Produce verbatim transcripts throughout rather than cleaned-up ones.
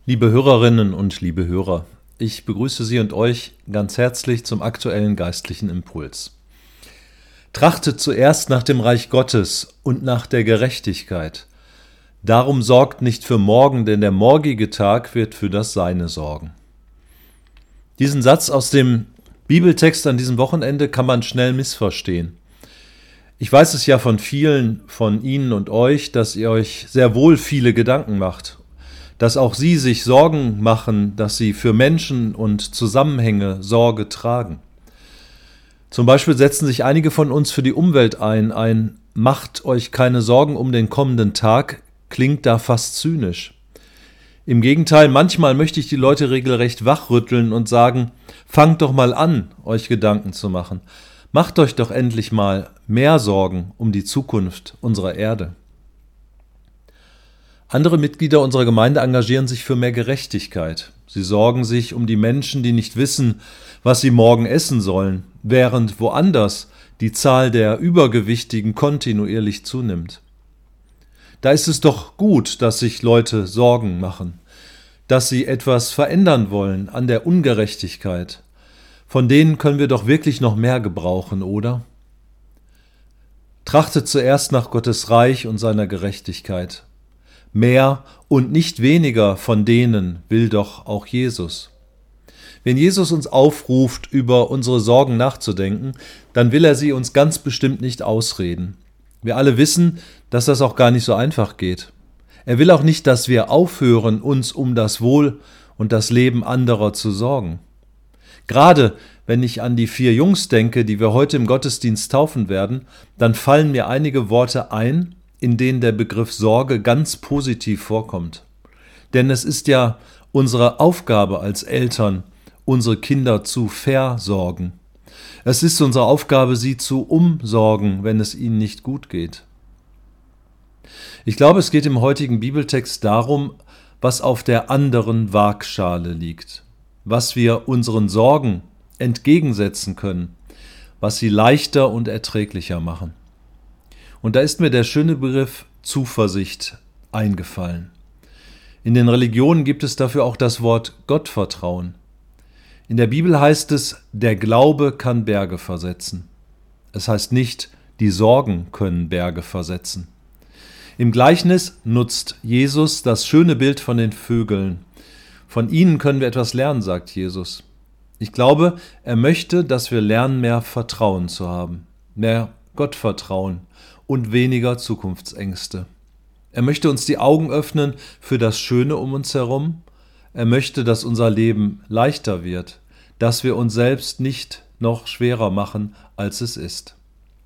Liebe Hörerinnen und liebe Hörer, ich begrüße Sie und euch ganz herzlich zum aktuellen geistlichen Impuls. Trachtet zuerst nach dem Reich Gottes und nach der Gerechtigkeit. Darum sorgt nicht für morgen, denn der morgige Tag wird für das Seine sorgen. Diesen Satz aus dem Bibeltext an diesem Wochenende kann man schnell missverstehen. Ich weiß es ja von vielen von Ihnen und euch, dass ihr euch sehr wohl viele Gedanken macht, dass auch Sie sich Sorgen machen, dass Sie für Menschen und Zusammenhänge Sorge tragen. Zum Beispiel setzen sich einige von uns für die Umwelt ein. Ein „Macht euch keine Sorgen um den kommenden Tag" klingt da fast zynisch. Im Gegenteil, manchmal möchte ich die Leute regelrecht wachrütteln und sagen, fangt doch mal an, euch Gedanken zu machen. Macht euch doch endlich mal mehr Sorgen um die Zukunft unserer Erde. Andere Mitglieder unserer Gemeinde engagieren sich für mehr Gerechtigkeit. Sie sorgen sich um die Menschen, die nicht wissen, was sie morgen essen sollen, während woanders die Zahl der Übergewichtigen kontinuierlich zunimmt. Da ist es doch gut, dass sich Leute Sorgen machen, dass sie etwas verändern wollen an der Ungerechtigkeit. Von denen können wir doch wirklich noch mehr gebrauchen, oder? Trachtet zuerst nach Gottes Reich und seiner Gerechtigkeit. Mehr und nicht weniger von denen will doch auch Jesus. Wenn Jesus uns aufruft, über unsere Sorgen nachzudenken, dann will er sie uns ganz bestimmt nicht ausreden. Wir alle wissen, dass das auch gar nicht so einfach geht. Er will auch nicht, dass wir aufhören, uns um das Wohl und das Leben anderer zu sorgen. Gerade wenn ich an die vier Jungs denke, die wir heute im Gottesdienst taufen werden, dann fallen mir einige Worte ein, in denen der Begriff Sorge ganz positiv vorkommt. Denn es ist ja unsere Aufgabe als Eltern, unsere Kinder zu versorgen. Es ist unsere Aufgabe, sie zu umsorgen, wenn es ihnen nicht gut geht. Ich glaube, es geht im heutigen Bibeltext darum, was auf der anderen Waagschale liegt, was wir unseren Sorgen entgegensetzen können, was sie leichter und erträglicher machen. Und da ist mir der schöne Begriff Zuversicht eingefallen. In den Religionen gibt es dafür auch das Wort Gottvertrauen. In der Bibel heißt es, der Glaube kann Berge versetzen. Es heißt nicht, die Sorgen können Berge versetzen. Im Gleichnis nutzt Jesus das schöne Bild von den Vögeln. Von ihnen können wir etwas lernen, sagt Jesus. Ich glaube, er möchte, dass wir lernen, mehr Vertrauen zu haben, mehr Gottvertrauen und weniger Zukunftsängste. Er möchte uns die Augen öffnen für das Schöne um uns herum. Er möchte, dass unser Leben leichter wird, dass wir uns selbst nicht noch schwerer machen, als es ist.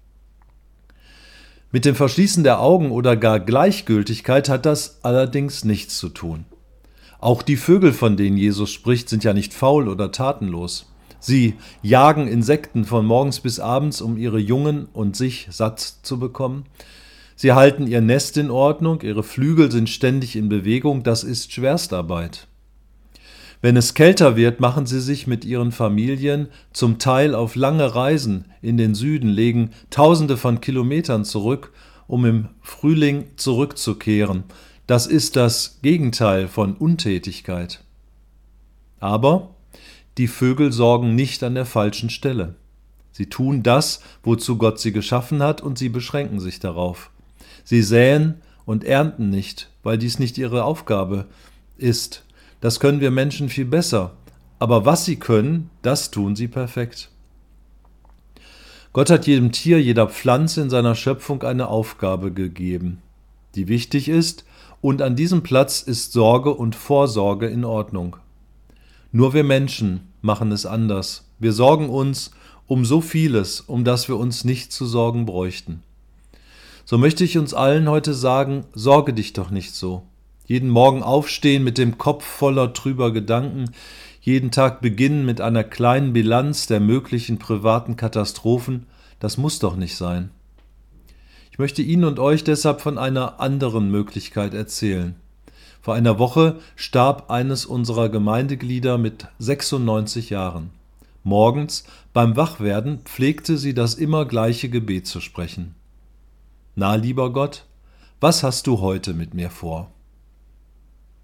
Mit dem Verschließen der Augen oder gar Gleichgültigkeit hat das allerdings nichts zu tun. Auch die Vögel, von denen Jesus spricht, sind ja nicht faul oder tatenlos. Sie jagen Insekten von morgens bis abends, um ihre Jungen und sich satt zu bekommen. Sie halten ihr Nest in Ordnung, ihre Flügel sind ständig in Bewegung, das ist Schwerstarbeit. Wenn es kälter wird, machen sie sich mit ihren Familien zum Teil auf lange Reisen in den Süden, legen Tausende von Kilometern zurück, um im Frühling zurückzukehren. Das ist das Gegenteil von Untätigkeit. Aber die Vögel sorgen nicht an der falschen Stelle. Sie tun das, wozu Gott sie geschaffen hat, und sie beschränken sich darauf. Sie säen und ernten nicht, weil dies nicht ihre Aufgabe ist. Das können wir Menschen viel besser. Aber was sie können, das tun sie perfekt. Gott hat jedem Tier, jeder Pflanze in seiner Schöpfung eine Aufgabe gegeben, die wichtig ist, und an diesem Platz ist Sorge und Vorsorge in Ordnung. Nur wir Menschen machen es anders. Wir sorgen uns um so vieles, um das wir uns nicht zu sorgen bräuchten. So möchte ich uns allen heute sagen, sorge dich doch nicht so. Jeden Morgen aufstehen mit dem Kopf voller trüber Gedanken, jeden Tag beginnen mit einer kleinen Bilanz der möglichen privaten Katastrophen, das muss doch nicht sein. Ich möchte Ihnen und euch deshalb von einer anderen Möglichkeit erzählen. Vor einer Woche starb eines unserer Gemeindeglieder mit sechsundneunzig Jahren. Morgens beim Wachwerden pflegte sie das immer gleiche Gebet zu sprechen. Na, lieber Gott, was hast du heute mit mir vor?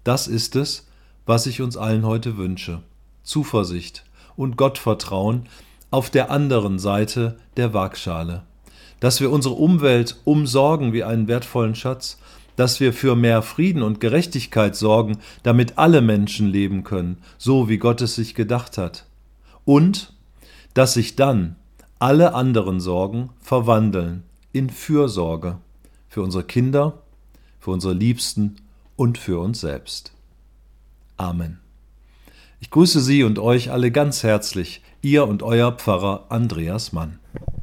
Das ist es, was ich uns allen heute wünsche. Zuversicht und Gottvertrauen auf der anderen Seite der Waagschale. Dass wir unsere Umwelt umsorgen wie einen wertvollen Schatz, dass wir für mehr Frieden und Gerechtigkeit sorgen, damit alle Menschen leben können, so wie Gott es sich gedacht hat. Und dass sich dann alle anderen Sorgen verwandeln in Fürsorge für unsere Kinder, für unsere Liebsten und für uns selbst. Amen. Ich grüße Sie und euch alle ganz herzlich, Ihr und euer Pfarrer Andreas Mann.